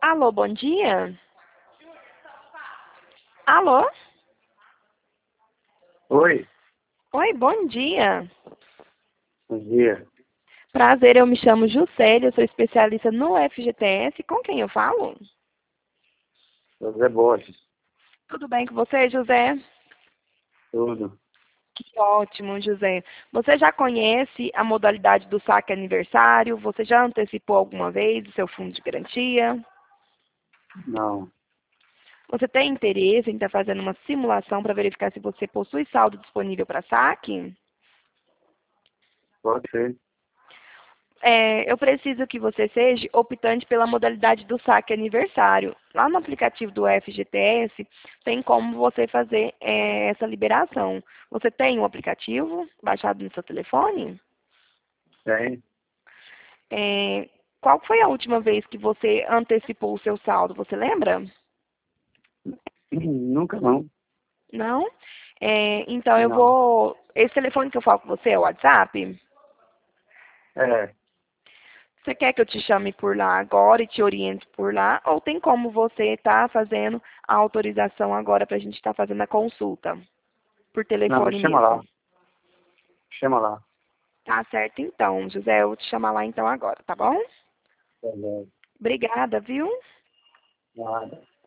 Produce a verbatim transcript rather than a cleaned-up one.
Alô, bom dia? Alô? Oi, Oi, bom dia. bom dia. Prazer, eu me chamo Juscelia, eu sou especialista no F G T S. Com quem eu falo? José Borges, Tudo bem com você, José? tudo. Que ótimo, José. Você já conhece a modalidade do saque aniversário? Você já antecipou alguma vez o seu fundo de garantia? Não, Você tem interesse em estar fazendo uma simulação para verificar se você possui saldo disponível para saque? pode ser. É, eu preciso que você seja optante pela modalidade do saque aniversário. Lá no aplicativo do F G T S, tem como você fazer é, essa liberação. Você tem um aplicativo baixado no seu telefone? Tem? É, qual foi a última vez que você antecipou o seu saldo? Você lembra? Nunca não. Não? É, então eu Não. vou. Esse telefone que eu falo com você é o WhatsApp? É, Você quer que eu te chame por lá agora e te oriente por lá? Ou tem como você estar fazendo a autorização agora para a gente estar fazendo a consulta? Por não, me telefone chama lá. mesmo. Chama lá. Tá certo então, José. Eu vou te chamar lá então agora, tá bom? Beleza. Obrigada, viu? Nada.